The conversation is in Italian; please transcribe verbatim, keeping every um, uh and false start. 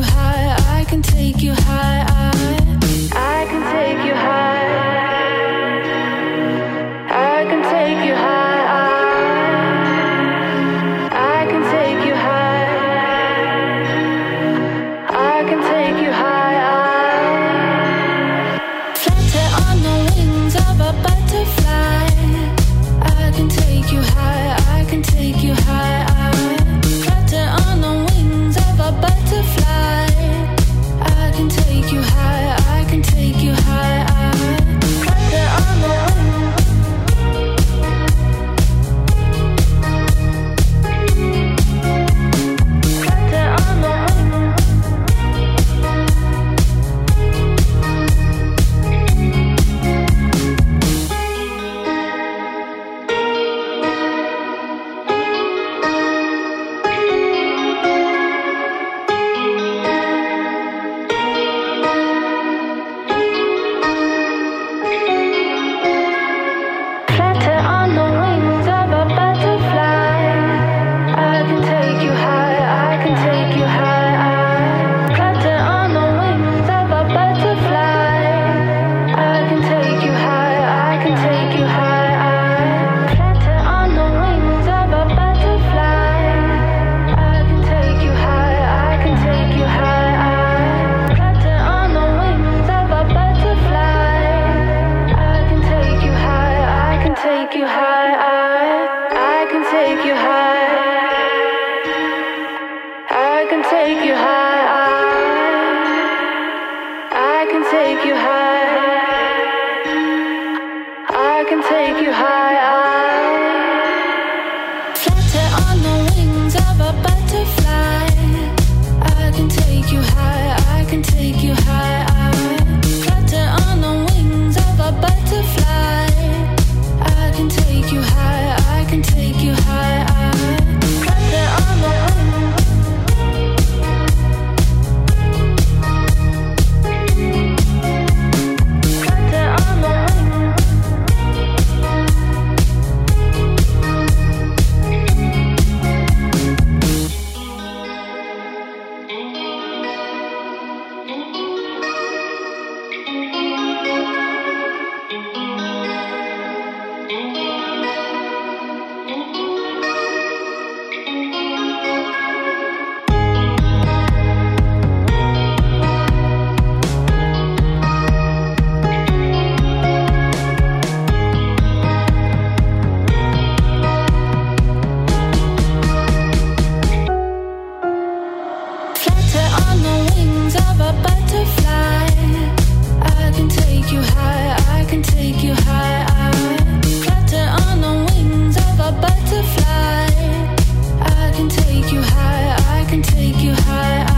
high, I can take you high, I, I can take you high, I can take you high, I, I can take you high, I can take you high, I, flutter on the wings of a butterfly, I can take you high, I can take you high, I, flutter on the wings of a butterfly, I can take you high, I can take you high, I, flutter on the wings. Flutter on the wings. Flutter on the wings of a butterfly, I can take you high, I can take you high, I, flutter on the wings of a butterfly, I can take you high, I can take you high, I, flutter on the wings of a butterfly, I can take you high, I can take you high, I, flutter on the wings of a butterfly, I can take you high, I can take you high, I, I can take you high, I can take you high, I, I can take you high, I can take you high, I, flutter on the wings of a butterfly, I can take you high, I can take you high, I, flutter on the wings of a butterfly, I can take you high, I can take you high, I, flutter on the wings. Flutter on the wings. Flutter on the wings of a butterfly, I can take you high, I can take you high, I, flutter on the wings of a butterfly, I can take you high, I can take you high, I,